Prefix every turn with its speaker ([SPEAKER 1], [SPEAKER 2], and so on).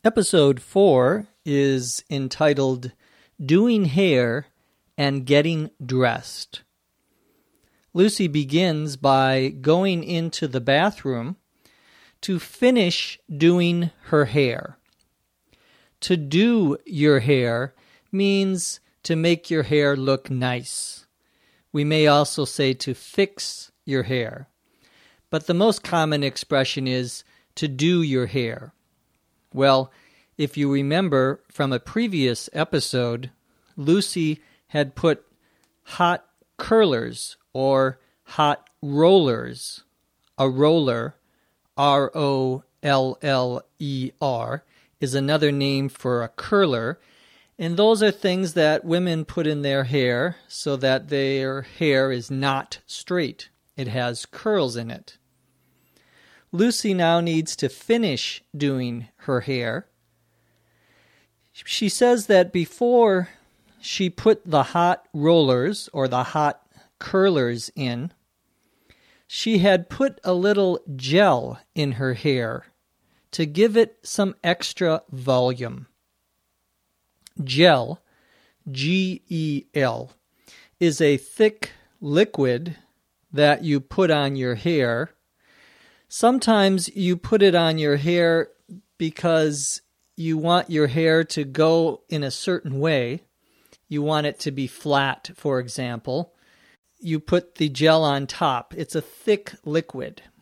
[SPEAKER 1] Episode 4 is entitled Doing Hair and Getting Dressed. Lucy begins by going into the bathroom to finish doing her hair. To do your hair means to make your hair look nice. We may also say to fix your hair. But the most common expression is to do your hair. Well, if you remember from a previous episode, Lucy had put hot curlers or hot rollers. A roller, R-O-L-L-E-R, is another name for a curler, and those are things that women put in their hair so that their hair is not straight. It has curls in it. Lucy now needs to finish doing her hair. She says that before she put the hot rollers or the hot curlers in, she had put a little gel in her hair to give it some extra volume. Gel, G-E-L, is a thick liquid that you put on your hair. Sometimes you put it on your hair because you want your hair to go in a certain way. You want it to be flat, for example. You put the gel on top. It's a thick liquid.